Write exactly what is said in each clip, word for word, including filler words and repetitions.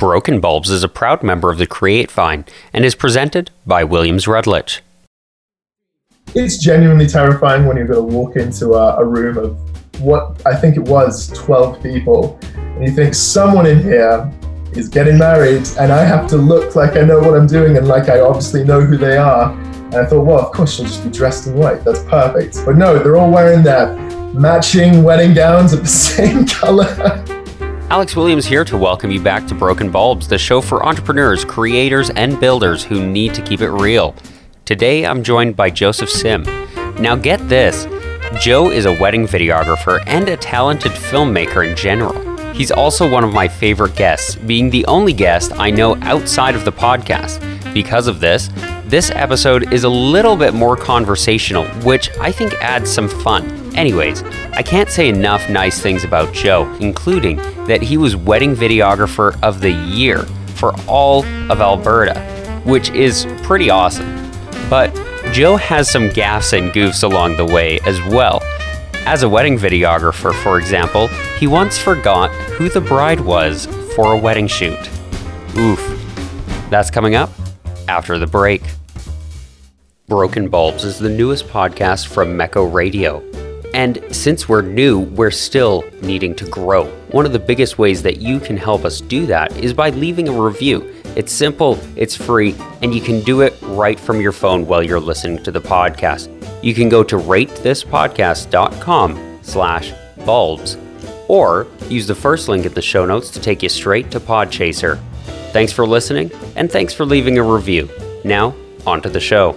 Broken Bulbs is a proud member of the Create Fine and is presented by Williams Rutledge. It's genuinely terrifying when you're going to walk into a, a room of what I think it was twelve people, and you think someone in here is getting married and I have to look like I know what I'm doing and like I obviously know who they are. And I thought, well, of course she'll just be dressed in white. That's perfect. But no, they're all wearing their matching wedding gowns of the same color. Alex Williams here to welcome you back to Broken Bulbs, the show for entrepreneurs, creators, and builders who need to keep it real. Today, I'm joined by Joseph Sim. Now get this, Joe is a wedding videographer and a talented filmmaker in general. He's also one of my favorite guests, being the only guest I know outside of the podcast. Because of this, this episode is a little bit more conversational, which I think adds some fun. Anyways, I can't say enough nice things about Joe, including that he was Wedding Videographer of the Year for all of Alberta, which is pretty awesome. But Joe has some gaffes and goofs along the way as well. As a wedding videographer, for example, he once forgot who the bride was for a wedding shoot. Oof. That's coming up after the break. Broken Bulbs is the newest podcast from Mecco Radio. And since we're new, we're still needing to grow. One of the biggest ways that you can help us do that is by leaving a review. It's simple, it's free, and you can do it right from your phone while you're listening to the podcast. You can go to ratethispodcast.com slash bulbs or use the first link in the show notes to take you straight to Podchaser. Thanks for listening, and thanks for leaving a review. Now, on to the show.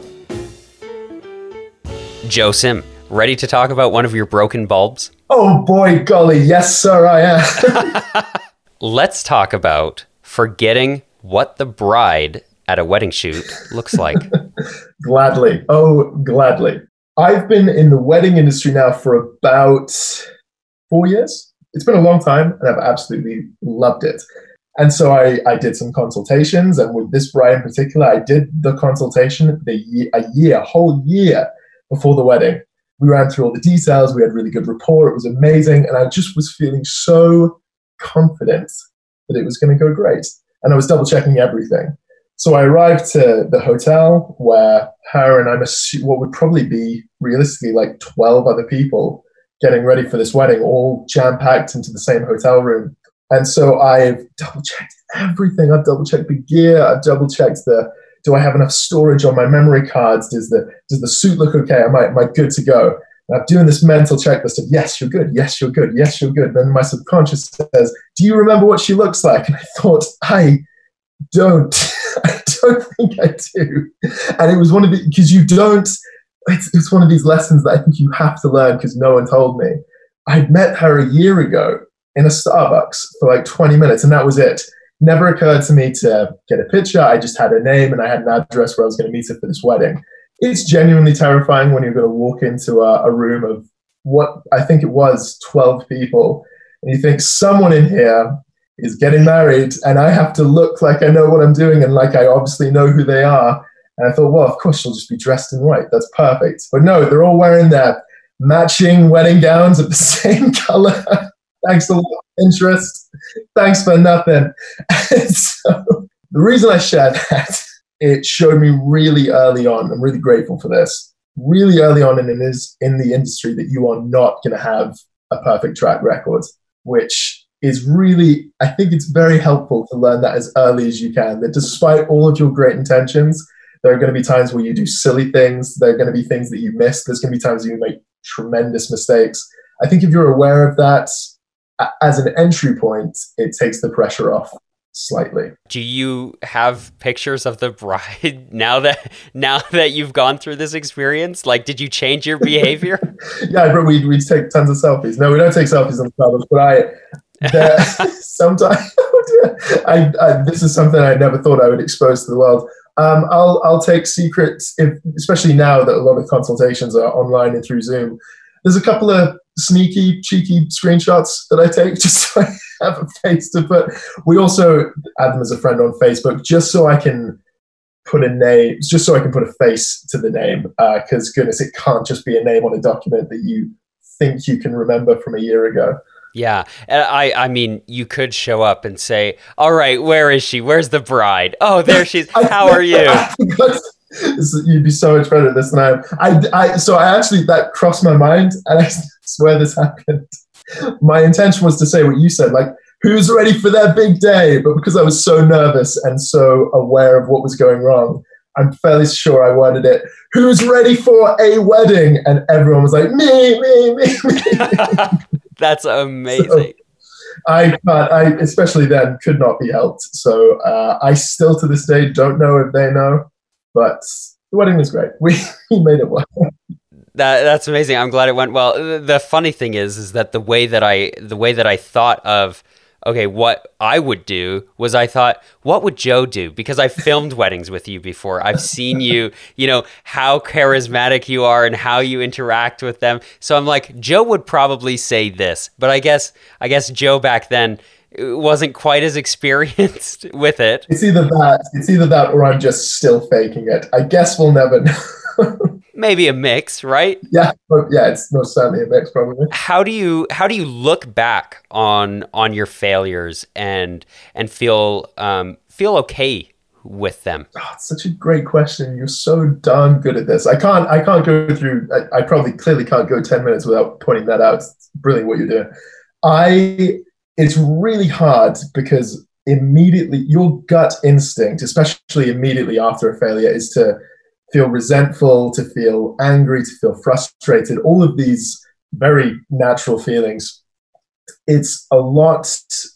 Joe Sim, ready to talk about one of your broken bulbs? Oh boy, golly, yes sir, I am. Let's talk about forgetting what the bride at a wedding shoot looks like. Gladly, oh gladly. I've been in the wedding industry now for about four years. It's been a long time and I've absolutely loved it. And so I, I did some consultations, and with this bride in particular, I did the consultation the year, a year, a whole year before the wedding. We ran through all the details. We had really good rapport. It was amazing. And I just was feeling so confident that it was going to go great. And I was double checking everything. So I arrived to the hotel where her and I'm assu- what would probably be realistically like twelve other people getting ready for this wedding, all jam-packed into the same hotel room. And so I've double checked everything. I've double checked the gear. I've double checked the, do I have enough storage on my memory cards? Does the does the suit look okay? Am I, am I good to go? And I'm doing this mental checklist of, yes, you're good. Yes, you're good. Yes, you're good. Then my subconscious says, do you remember what she looks like? And I thought, I don't. I don't think I do. And it was one of the, because you don't, it's, it's one of these lessons that I think you have to learn because no one told me. I'd met her a year ago in a Starbucks for like twenty minutes, and that was it. Never occurred to me to get a picture. I just had a name and I had an address where I was going to meet her for this wedding. It's genuinely terrifying when you're going to walk into a, a room of what I think it was twelve people, and you think someone in here is getting married and I have to look like I know what I'm doing and like I obviously know who they are. And I thought, well, of course she'll just be dressed in white. That's perfect. But no, they're all wearing their matching wedding gowns of the same color. Thanks for interest. Thanks for nothing. So the reason I shared that, it showed me really early on, I'm really grateful for this, really early on in, is in the industry that you are not going to have a perfect track record, which is really, I think it's very helpful to learn that as early as you can, that despite all of your great intentions, there are going to be times where you do silly things. There are going to be things that you miss. There's going to be times you make tremendous mistakes. I think if you're aware of that, as an entry point, it takes the pressure off slightly. Do you have pictures of the bride now that now that you've gone through this experience? Like, did you change your behavior? Yeah, but we we take tons of selfies. No, we don't take selfies on the travels, but I there, sometimes I, I this is something I never thought I would expose to the world. Um, I'll I'll take secrets, if, especially now that a lot of consultations are online and through Zoom. There's a couple of sneaky, cheeky screenshots that I take just so I have a face to put. We also add them as a friend on Facebook just so I can put a name, just so I can put a face to the name. Because uh, goodness, it can't just be a name on a document that you think you can remember from a year ago. Yeah. And I, I mean, you could show up and say, all right, where is she? Where's the bride? Oh, there she's. How are you? You'd be so much better at this than I am. I, I, so I actually, that crossed my mind, and I swear this happened. My intention was to say what you said, like, who's ready for their big day? But because I was so nervous and so aware of what was going wrong, I'm fairly sure I worded it, who's ready for a wedding? And everyone was like, me, me, me, me. That's amazing. So I can't, I, especially then, could not be helped. So uh, I still to this day don't know if they know, but the wedding was great. We, we made it work. That that's amazing. I'm glad it went well. The funny thing is, is that the way that I, the way that I thought of, okay, what I would do was I thought, what would Joe do? Because I filmed weddings with you before. I've seen you, you know, how charismatic you are and how you interact with them. So I'm like, Joe would probably say this, but I guess, I guess Joe back then wasn't quite as experienced with it. It's either that, it's either that, or I'm just still faking it. I guess we'll never know. Maybe a mix, right? Yeah, yeah, it's most certainly a mix, probably. How do you how do you look back on on your failures and and feel um, feel okay with them? Oh, it's such a great question. You're so darn good at this. I can't I can't go through. I, I probably clearly can't go ten minutes without pointing that out. It's brilliant what you're doing. I it's really hard because immediately your gut instinct, especially immediately after a failure, is to feel resentful, to feel angry, to feel frustrated, all of these very natural feelings. It's a lot,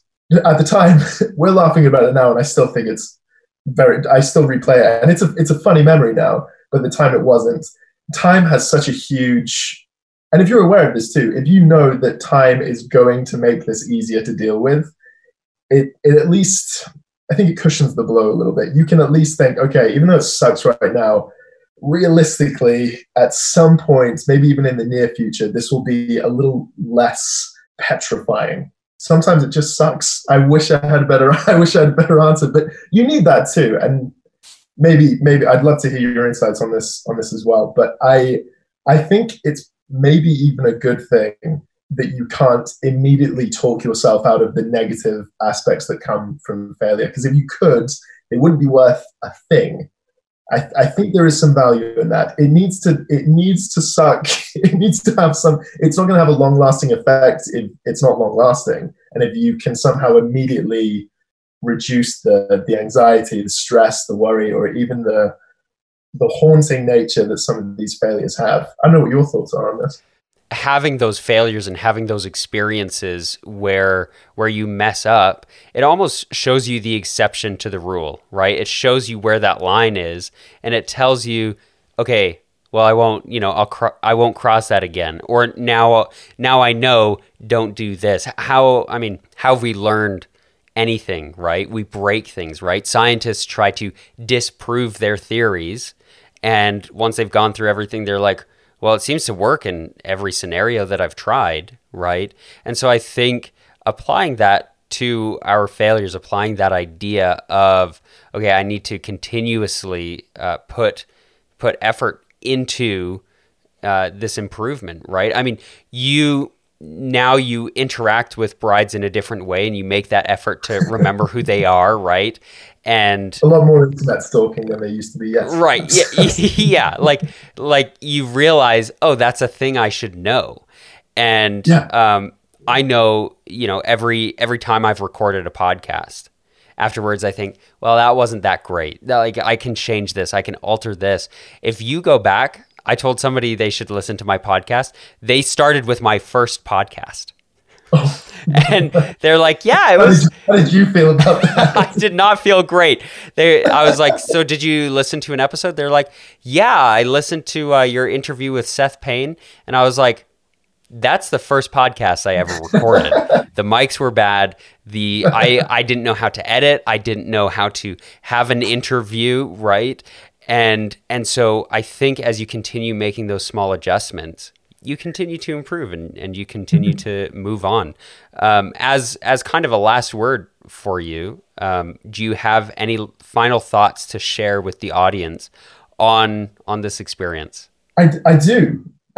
at the time, we're laughing about it now, and I still think it's very, I still replay it, and it's a, it's a funny memory now, but at the time it wasn't. Time has such a huge, and if you're aware of this too, if you know that time is going to make this easier to deal with, it, it at least, I think it cushions the blow a little bit. You can at least think, okay, even though it sucks right now, realistically, at some point, maybe even in the near future, this will be a little less petrifying. Sometimes it just sucks. I wish I had a better, I wish I had a better answer, but you need that too. And maybe, maybe I'd love to hear your insights on this, on this as well. But I, I think it's maybe even a good thing that you can't immediately talk yourself out of the negative aspects that come from failure. Because if you could, it wouldn't be worth a thing. I, I think there is some value in that. It needs to. It needs to suck. It needs to have some. It's not going to have a long-lasting effect if it's not long-lasting. And if you can somehow immediately reduce the the anxiety, the stress, the worry, or even the the haunting nature that some of these failures have. I don't know what your thoughts are on this. Having those failures and having those experiences where where you mess up, it almost shows you the exception to the rule, right? It shows you where that line is, and it tells you, okay, well, I won't, you know, I'll cr- I won't cross that again, or now now I know, don't do this. How I mean, how have we learned anything, right? We break things, right? Scientists try to disprove their theories, and once they've gone through everything, they're like, well, it seems to work in every scenario that I've tried, right? And so I think applying that to our failures, applying that idea of, okay, I need to continuously uh, put put effort into uh, this improvement, right? I mean, you now you interact with brides in a different way, and you make that effort to remember who they are, right? And a lot more internet stalking than they used to be. Yes, right. Yeah, yeah. Like, like you realize, oh, that's a thing I should know, and yeah. um, I know, you know, every every time I've recorded a podcast, afterwards I think, well, that wasn't that great. Like, I can change this, I can alter this. If you go back, I told somebody they should listen to my podcast. They started with my first podcast. Oh. And they're like, yeah, it was. How did you, how did you feel about that? I did not feel great. They, I was like, so did you listen to an episode? They're like, yeah, I listened to uh, your interview with Seth Payne. And I was like, that's the first podcast I ever recorded. The mics were bad. The I, I didn't know how to edit. I didn't know how to have an interview, right? And and so I think as you continue making those small adjustments, you continue to improve and, and you continue mm-hmm. to move on. Um, as as kind of a last word for you, um, do you have any final thoughts to share with the audience on on this experience? I, I do.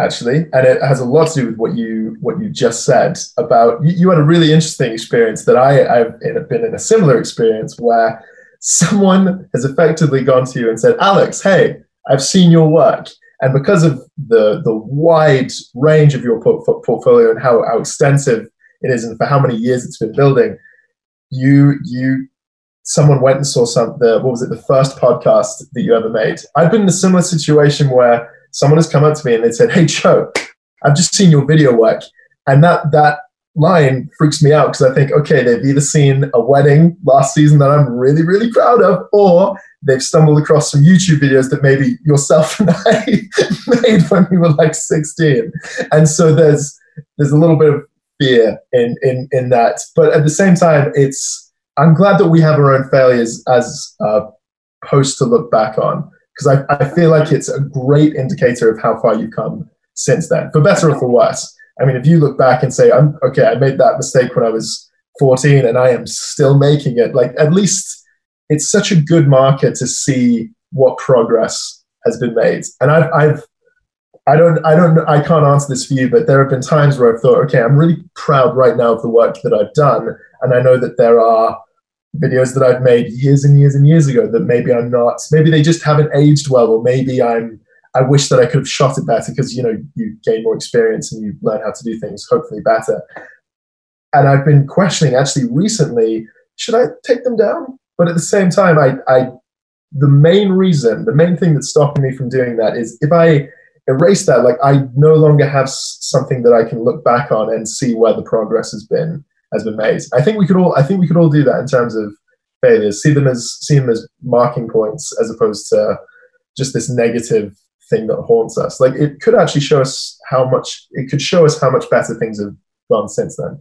actually, and it has a lot to do with what you what you just said about. You, you had a really interesting experience that I, I've been in a similar experience where someone has effectively gone to you and said, Alex, hey, I've seen your work. And because of the, the wide range of your port- portfolio and how, how extensive it is and for how many years it's been building, you, you, someone went and saw some, the, what was it, the first podcast that you ever made. I've been in a similar situation where someone has come up to me and they said, hey, Joe, I've just seen your video work. And that, that line freaks me out because I think, okay, they've either seen a wedding last season that I'm really, really proud of, or they've stumbled across some YouTube videos that maybe yourself and I made when we were like sixteen. And so there's there's a little bit of fear in, in, in that. But at the same time, it's I'm glad that we have our own failures as a post to look back on, because I, I feel like it's a great indicator of how far you've come since then, for better or for worse. I mean, if you look back and say, I'm okay, I made that mistake when I was fourteen and I am still making it, like at least it's such a good marker to see what progress has been made. And I've, I've, I don't, I don't, I can't answer this for you, but there have been times where I've thought, okay, I'm really proud right now of the work that I've done. And I know that there are videos that I've made years and years and years ago that maybe I'm not, maybe they just haven't aged well, or maybe I'm, I wish that I could have shot it better because, you know, you gain more experience and you learn how to do things hopefully better. And I've been questioning actually recently, should I take them down? But at the same time, I, I, the main reason, the main thing that's stopping me from doing that is if I erase that, like I no longer have something that I can look back on and see where the progress has been has been made. I think we could all, I think we could all do that in terms of failures. See them as see them as marking points as opposed to just this negative thing that haunts us. Like it could actually show us how much it could show us how much better things have gone since then.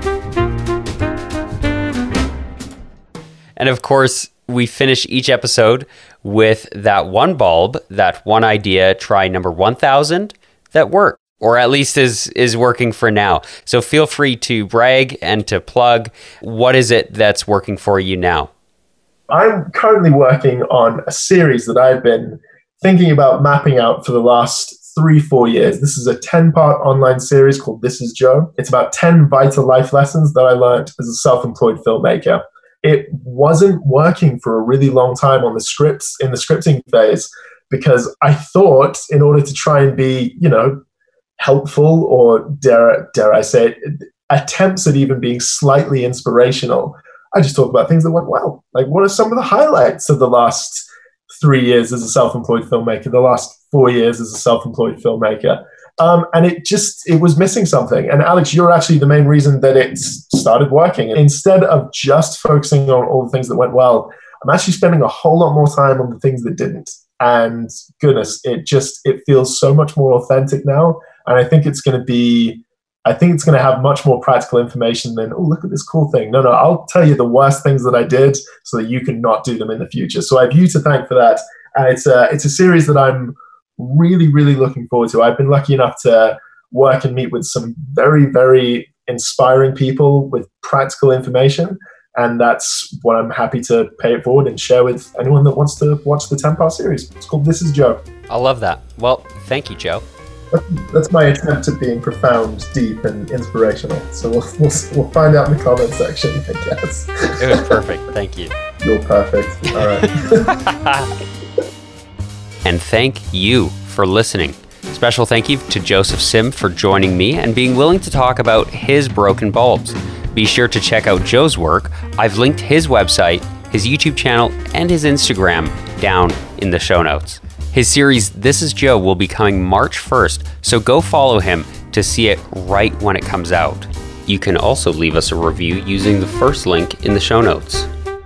And of course, we finish each episode with that one bulb, that one idea, try number one thousand that worked, or at least is is working for now. So feel free to brag and to plug. What is it that's working for you now? I'm currently working on a series that I've been thinking about mapping out for the last three, four years. This is a ten-part online series called This is Joe. It's about ten vital life lessons that I learned as a self-employed filmmaker. It wasn't working for a really long time on the scripts, in the scripting phase, because I thought in order to try and be, you know, helpful or dare, dare I say it, attempts at even being slightly inspirational, I just talk about things that went well. Like, what are some of the highlights of the last three years as a self-employed filmmaker, the last four years as a self-employed filmmaker? Um, and it just, it was missing something. And Alex, you're actually the main reason that it started working. Instead of just focusing on all the things that went well, I'm actually spending a whole lot more time on the things that didn't. And goodness, it just, it feels so much more authentic now. And I think it's going to be, I think it's going to have much more practical information than, oh, look at this cool thing. No, no, I'll tell you the worst things that I did so that you can not do them in the future. So I have you to thank for that. And it's a, it's a series that I'm really, really looking forward to. I've been lucky enough to work and meet with some very, very inspiring people with practical information. And that's what I'm happy to pay it forward and share with anyone that wants to watch the ten-part series. It's called This is Joe. I love that. Well, thank you, Joe. That's my attempt at being profound, deep, and inspirational. So we'll, we'll, we'll find out in the comment section, I guess. It was perfect. Thank you. You're perfect. All right. And thank you for listening. Special thank you to Joseph Sim for joining me and being willing to talk about his broken bulbs. Be sure to check out Joe's work. I've linked his website, his YouTube channel, and his Instagram down in the show notes. His series, This is Joe, will be coming March first, so go follow him to see it right when it comes out. You can also leave us a review using the first link in the show notes.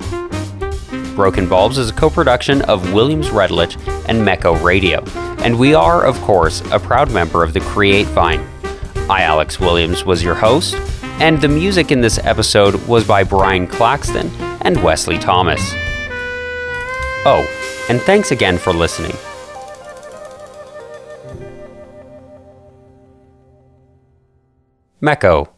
Broken Bulbs is a co-production of Williams Redlich and Mecco Radio, and we are, of course, a proud member of the Create Vine. I, Alex Williams, was your host, and the music in this episode was by Brian Claxton and Wesley Thomas. Oh, and thanks again for listening. Mecco.